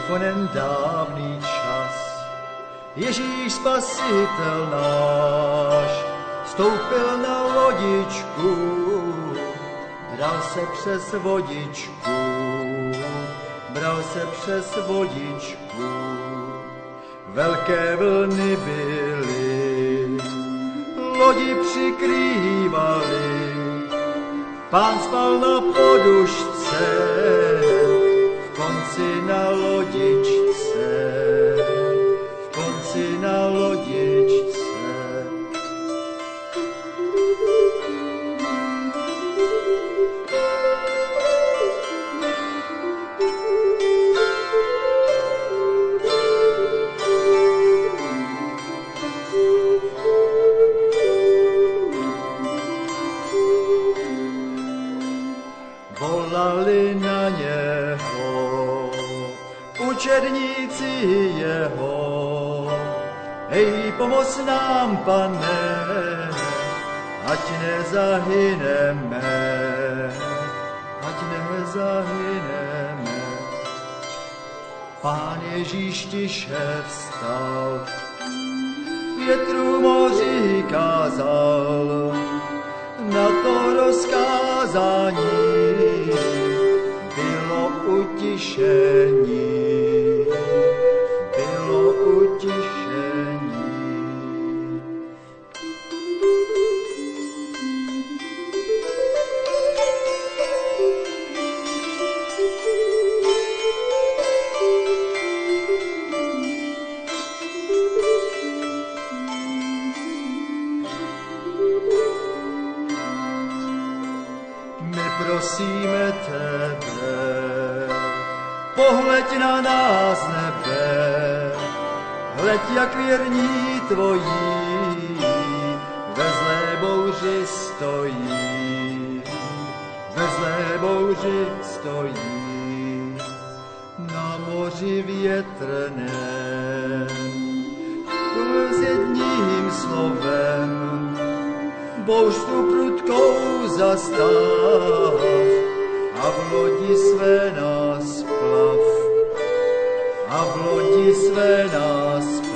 onen dávný čas. Ježíš Spasitel náš stoupil na lodičku, bral se přes vodičku, bral se přes vodičku. Velké vlny byly, lodi přikrývaly, Pán spal na podušce, v konci na lodičce, v konci na lodičce. Volali na něho učedníci jeho. Hej, pomoz nám, Pane, ať nezahyneme, ať nezahyneme. Pán Ježíš tiše vstal, větru moři kázal, na to rozkázání bylo utišení, bylo utišení. Prosíme tebe, pohleď na nás nebe, hleď, jak věrní tvojí, ve zlé bouři stojí, ve zlé bouři stojí, na moři větrném, s jedním slovem, bouř tu prudkou zastav a v lodi své nás plav, a v lodi své nás plav.